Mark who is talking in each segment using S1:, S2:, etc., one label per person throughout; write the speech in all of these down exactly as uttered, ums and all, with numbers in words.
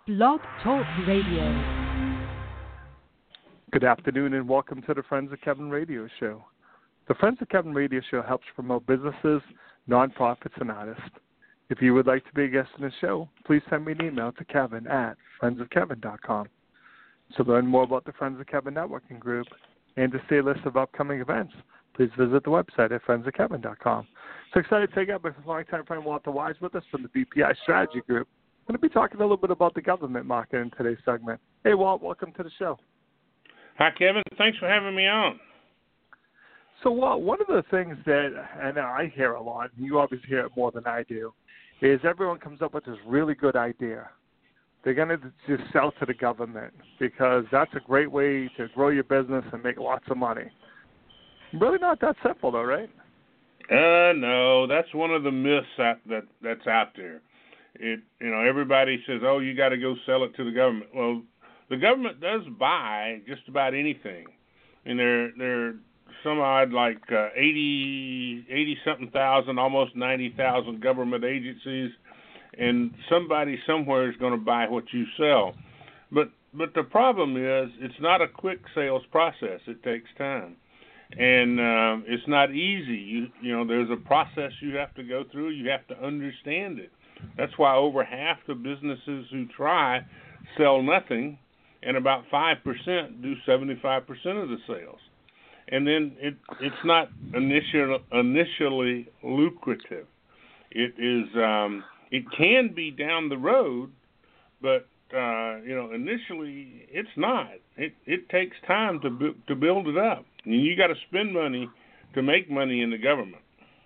S1: Blog Talk Radio.
S2: Good afternoon and welcome to the Friends of Kevin Radio Show. The Friends of Kevin Radio Show helps promote businesses, nonprofits, and artists. If you would like to be a guest in the show, please send me an email to kevin at friends of kevin dot com. To learn more about the Friends of Kevin networking group and to see a list of upcoming events, please visit the website at friends of kevin dot com. So excited to take up with longtime friend Walter Wise with us from the B P I Strategy Group. I'm going to be talking a little bit about the government market in today's segment. Hey, Walt, welcome to the show.
S3: Hi, Kevin. Thanks for having me on.
S2: So, Walt, one of the things that, and I hear a lot, and you obviously hear it more than I do, is everyone comes up with this really good idea. They're going to just sell to the government because that's a great way to grow your business and make lots of money. Really not that simple, though, right?
S3: Uh, no, that's one of the myths that, that that's out there. It, you know, everybody says, "Oh, you got to go sell it to the government." Well, the government does buy just about anything, and they're they're some odd like uh, eighty eighty something thousand, almost ninety thousand government agencies, and somebody somewhere is going to buy what you sell. But but the problem is, it's not a quick sales process. It takes time. And um, it's not easy. You you know, there's a process you have to go through. You have to understand it. That's why over half the businesses who try sell nothing, and about five percent do seventy-five percent of the sales. And then it it's not initial, initially lucrative. It is um, it can be down the road, but uh, you know, initially it's not. It it takes time to bu- to build it up. And you got to spend money to make money in the government.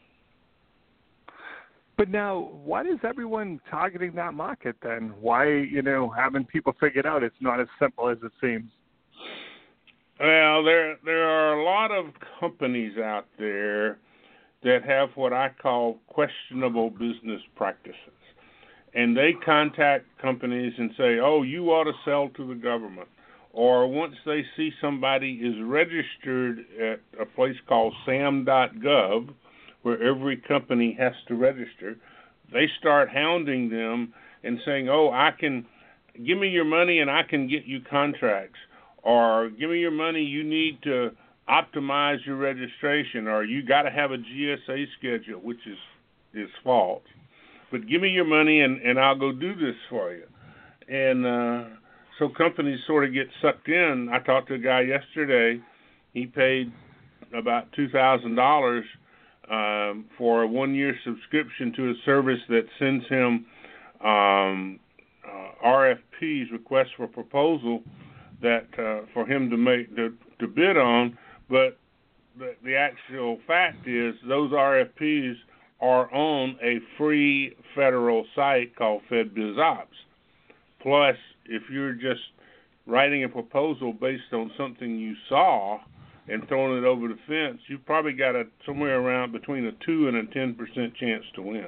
S2: But now, why is everyone targeting that market then? Why, you know, haven't people figured out it's not as simple as it seems?
S3: Well, there there are a lot of companies out there that have what I call questionable business practices. And they contact companies and say, "Oh, you ought to sell to the government." Or once they see somebody is registered at a place called sam dot gov, where every company has to register, they start hounding them and saying, "Oh, I can, give me your money and I can get you contracts." Or, "Give me your money, you need to optimize your registration." Or, "You got to have a G S A schedule," which is, is false. But give me your money and, and I'll go do this for you. And uh, so companies sort of get sucked in. I talked to a guy yesterday. He paid about two thousand dollars um, for a one-year subscription to a service that sends him um, uh, R F Ps, requests for proposal, that uh, for him to make to, to bid on. But the, the actual fact is those R F Ps are on a free federal site called FedBizOpps. Plus, if you're just writing a proposal based on something you saw and throwing it over the fence, you've probably got a somewhere around between a two and a ten percent chance to win.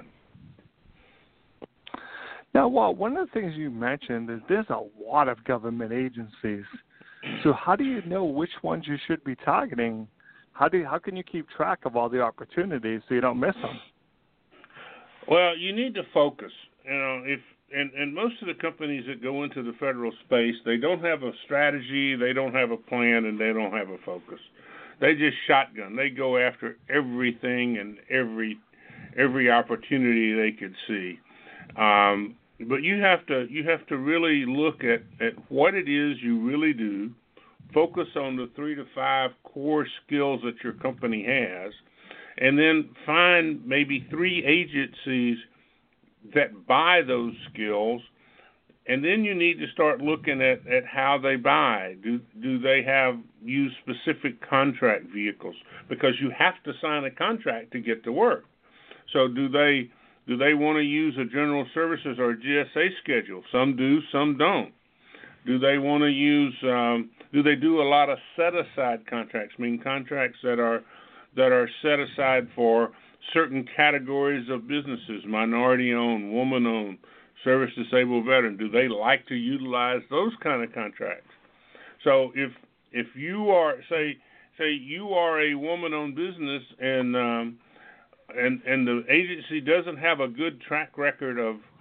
S2: Now, Walt, one of the things you mentioned is there's a lot of government agencies. So how do you know which ones you should be targeting? How do you, how can you keep track of all the opportunities so you don't miss them?
S3: Well, you need to focus. You know, if and, and most of the companies that go into the federal space, they don't have a strategy, they don't have a plan, and they don't have a focus. They just shotgun. They go after everything and every every opportunity they could see. Um, but you have to you have to really look at, at what it is you really do. Focus on the three to five core skills that your company has, and then find maybe three agencies that buy those skills, and then you need to start looking at, at how they buy. Do do they have use specific contract vehicles? Because you have to sign a contract to get to work. So do they do they want to use a general services or a G S A schedule? Some do, some don't. Do they want to use? Um, do they do a lot of set-aside contracts? I mean, contracts that are that are set aside for certain categories of businesses: minority-owned, woman-owned, service-disabled veteran. Do they like to utilize those kind of contracts? So if if you are say say you are a woman-owned business and um, and and the agency doesn't have a good track record of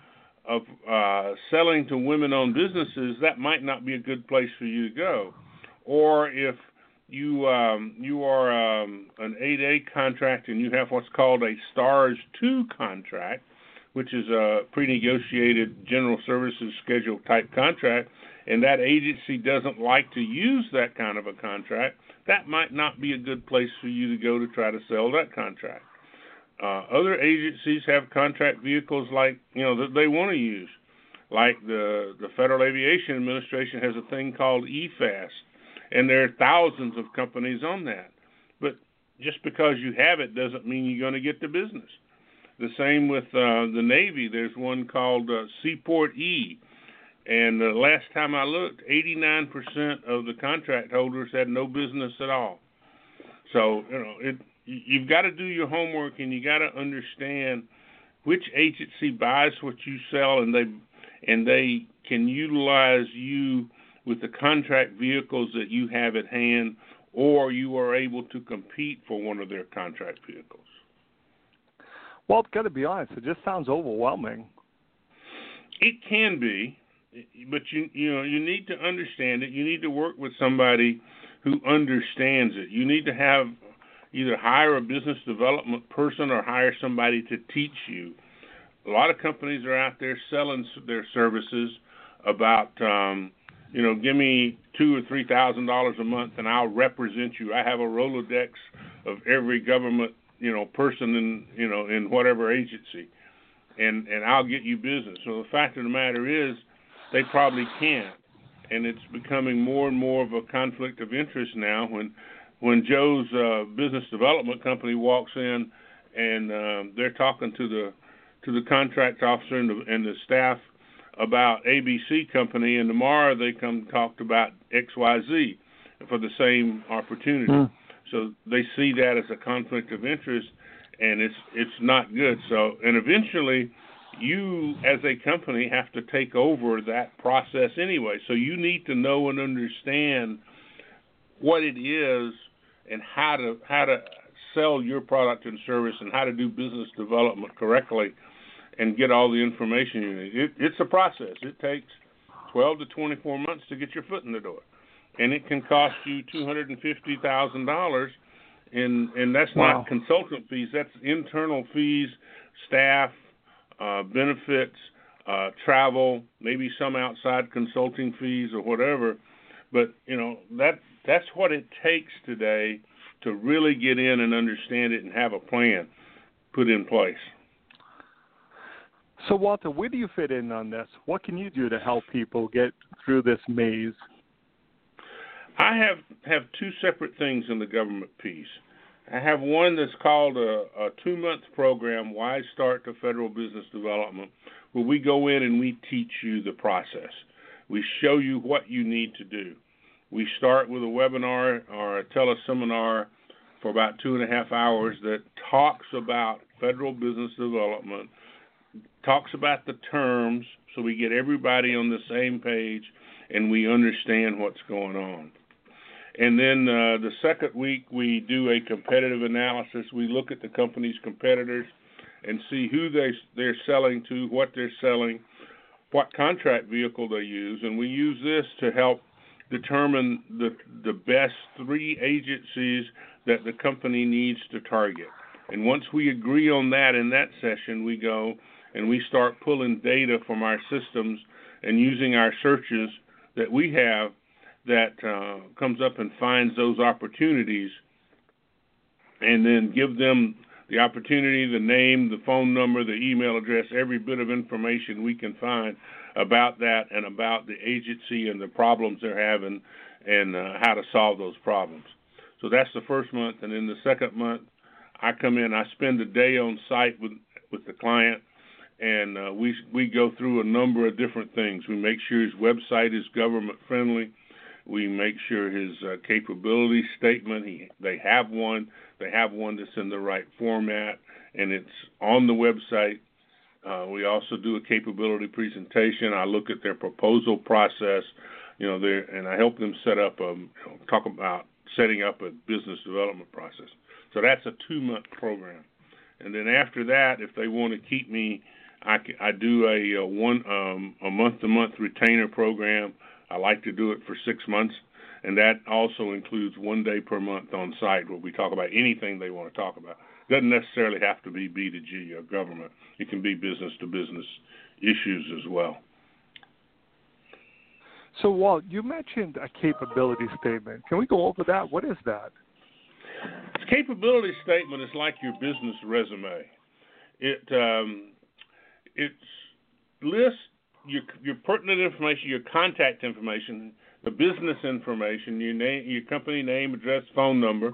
S3: of uh, selling to women-owned businesses, that might not be a good place for you to go. Or if you um, you are um, an eight A contract and you have what's called a STARS two contract, which is a pre-negotiated general services schedule type contract, and that agency doesn't like to use that kind of a contract, that might not be a good place for you to go to try to sell that contract. Uh, other agencies have contract vehicles like, you know, that they want to use. Like the, the Federal Aviation Administration has a thing called E FAST, and there are thousands of companies on that. But just because you have it doesn't mean you're going to get the business. The same with uh, the Navy. There's one called uh, Seaport E, and the last time I looked, eighty-nine percent of the contract holders had no business at all. So, you know, it, you've got to do your homework, and you got to understand which agency buys what you sell, and they and they can utilize you with the contract vehicles that you have at hand, or you are able to compete for one of their contract vehicles.
S2: Well, I've got to be honest, it just sounds overwhelming.
S3: It can be, but you you know you need to understand it. You need to work with somebody who understands it. You need to have either hire a business development person or hire somebody to teach you. A lot of companies are out there selling their services about, um, you know, give me two or three thousand dollars a month and I'll represent you. I have a Rolodex of every government, you know, person in, you know, in whatever agency, and and I'll get you business. So the fact of the matter is, they probably can't, and it's becoming more and more of a conflict of interest now. When when Joe's uh, business development company walks in, and uh, they're talking to the to the contract officer and the, and the staff about A B C company, and tomorrow they come talk about X Y Z for the same opportunity. Mm. So they see that as a conflict of interest, and it's it's not good. So, and eventually, you as a company have to take over that process anyway. So you need to know and understand what it is and how to how to sell your product and service and how to do business development correctly and get all the information you need. It, it's a process. It takes twelve to twenty-four months to get your foot in the door. And it can cost you two hundred fifty thousand dollars, and, and that's wow. not consultant fees. That's internal fees, staff, uh, benefits, uh, travel, maybe some outside consulting fees or whatever. But, you know, that that's what it takes today to really get in and understand it and have a plan put in place.
S2: So, Walter, where do you fit in on this? What can you do to help people get through this maze?
S3: I have, have two separate things in the government piece. I have one that's called a, a two-month program, Wise Start to Federal Business Development, where we go in and we teach you the process. We show you what you need to do. We start with a webinar or a teleseminar for about two and a half hours that talks about federal business development, talks about the terms so we get everybody on the same page and we understand what's going on. And then uh, the second week, we do a competitive analysis. We look at the company's competitors and see who they, they're selling to, what they're selling, what contract vehicle they use. And we use this to help determine the, the best three agencies that the company needs to target. And once we agree on that in that session, we go and we start pulling data from our systems and using our searches that we have that uh, comes up and finds those opportunities, and then give them the opportunity, the name, the phone number, the email address, every bit of information we can find about that and about the agency and the problems they're having and uh, how to solve those problems. So that's the first month. And then the second month, I come in, I spend a day on site with, with the client, and uh, we we go through a number of different things. We make sure his website is government friendly. We make sure his uh, capability statement, he, they have one, they have one that's in the right format, and it's on the website. Uh, we also do a capability presentation. I look at their proposal process, you know, there, and I help them set up a, you know, talk about setting up a business development process. So that's a two-month program. And then after that, if they want to keep me, I, I do a, a one um, a month-to-month retainer program. I like to do it for six months, and that also includes one day per month on site where we talk about anything they want to talk about. It doesn't necessarily have to be B to G or government. It can be business-to-business issues as well.
S2: So, Walt, you mentioned a capability statement. Can we go over that? What is that?
S3: The capability statement is like your business resume. It um, it lists your your pertinent information, your contact information, the business information, your name, your company name, address, phone number.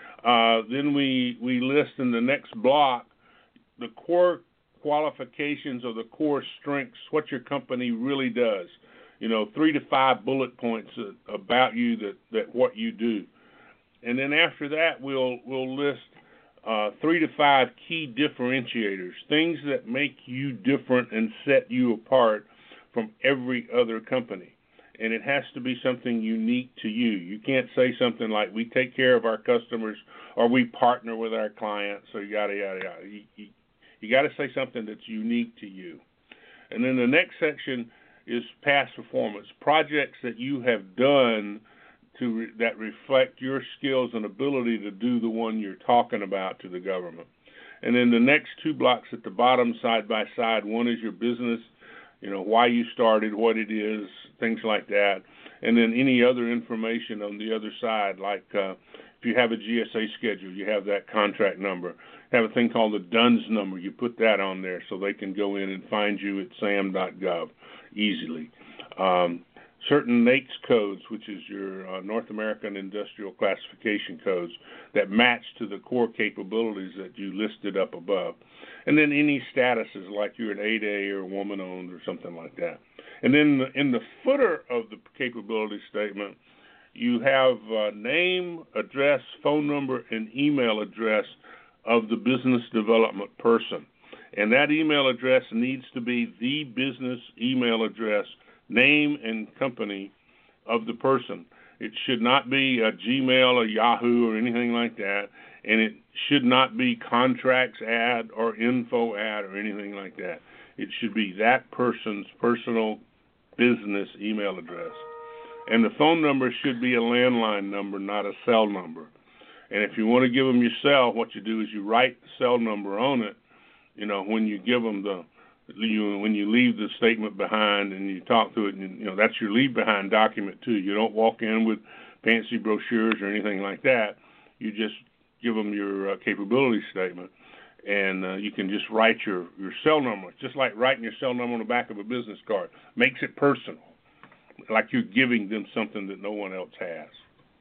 S3: Uh, then we we list in the next block the core qualifications or the core strengths, what your company really does. You know, three to five bullet points about you that, that what you do. And then after that, we'll we'll list uh, three to five key differentiators, things that make you different and set you apart from every other company. And it has to be something unique to you. You can't say something like, we take care of our customers or we partner with our clients or yada, yada, yada. You, you, you got to say something that's unique to you. And then the next section is past performance, projects that you have done to re- that reflect your skills and ability to do the one you're talking about to the government. And then the next two blocks at the bottom, side by side, one is your business, you know, why you started, what it is, things like that. And then any other information on the other side, like uh, if you have a G S A schedule, you have that contract number. Have a thing called the D U N S number. You put that on there so they can go in and find you at sam dot gov easily. Um, certain N A I C S codes, which is your uh, North American Industrial Classification codes, that match to the core capabilities that you listed up above. And then any statuses, like you're an eight A or woman-owned or something like that. And then in the footer of the capability statement, you have uh, name, address, phone number, and email address of the business development person. And that email address needs to be the business email address, name and company of the person. It should not be a Gmail or Yahoo or anything like that, and it should not be contracts ad or info ad or anything like that. It should be that person's personal business email address. And the phone number should be a landline number, not a cell number. And if you want to give them your cell, what you do is you write the cell number on it. You know, when you give them the, you, when you leave the statement behind and you talk to it, and you know that's your leave behind document too. You don't walk in with fancy brochures or anything like that. You just give them your uh, capability statement, and uh, you can just write your, your cell number. It's just like writing your cell number on the back of a business card. Makes it personal, like you're giving them something that no one else has.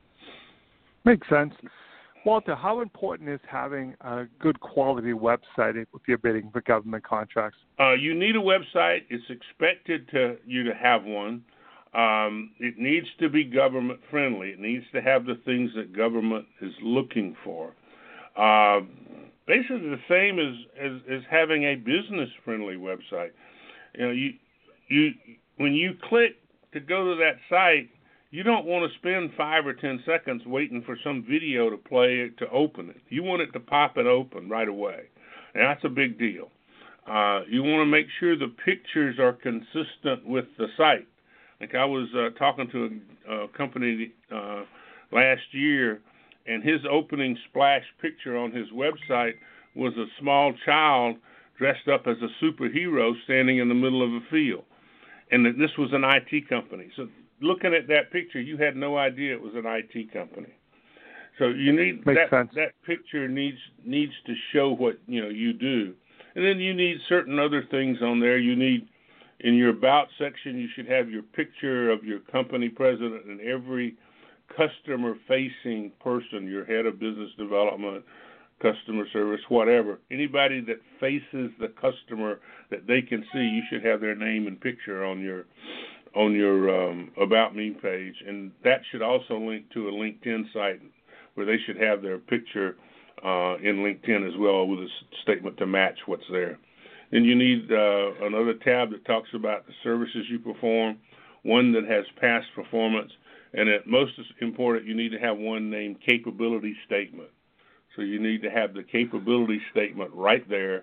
S2: Makes sense. Walter, how important is having a good quality website if you're bidding for government contracts?
S3: Uh, you need a website. It's expected to you to have one. Um, it needs to be government friendly. It needs to have the things that government is looking for. Uh, basically, the same as, as as having a business friendly website. You know, you you when you click to go to that site, you don't want to spend five or ten seconds waiting for some video to play to open it. You want it to pop and open right away. And that's a big deal. Uh, you want to make sure the pictures are consistent with the site. Like I was uh, talking to a, a company uh, last year, and his opening splash picture on his website was a small child dressed up as a superhero standing in the middle of a field. And that this was an I T company. So looking at that picture, you had no idea it was an I T company. So you need
S2: Makes
S3: that
S2: sense.
S3: that picture needs needs to show what you know you do, and then you need certain other things on there. You need in your about section, you should have your picture of your company president and every customer-facing person, your head of business development, customer service, whatever. Anybody that faces the customer that they can see, you should have their name and picture on your on your um, About Me page, and that should also link to a LinkedIn site where they should have their picture uh, in LinkedIn as well with a statement to match what's there. Then you need uh, another tab that talks about the services you perform, one that has past performance, and at most important, you need to have one named Capability Statement. So you need to have the capability statement right there,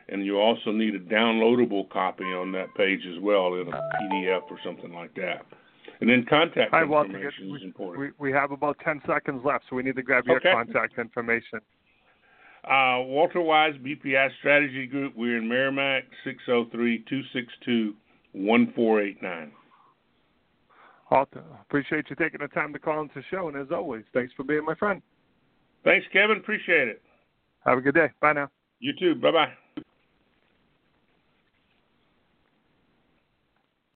S3: and you also need a downloadable copy on that page as well in a P D F or something like that. And then contact
S2: Hi,
S3: information
S2: Walter.
S3: is important.
S2: We, we have about ten seconds left, so we need to grab your
S3: Okay.
S2: contact information.
S3: Uh, Walter Wise, B P I Strategy Group. We're in Merrimack, six oh three, two six two, one four eight nine.
S2: Walter, appreciate you taking the time to call into the show, and as always, thanks for being my friend.
S3: Thanks, Kevin. Appreciate it.
S2: Have a good day. Bye now.
S3: You too. Bye-bye.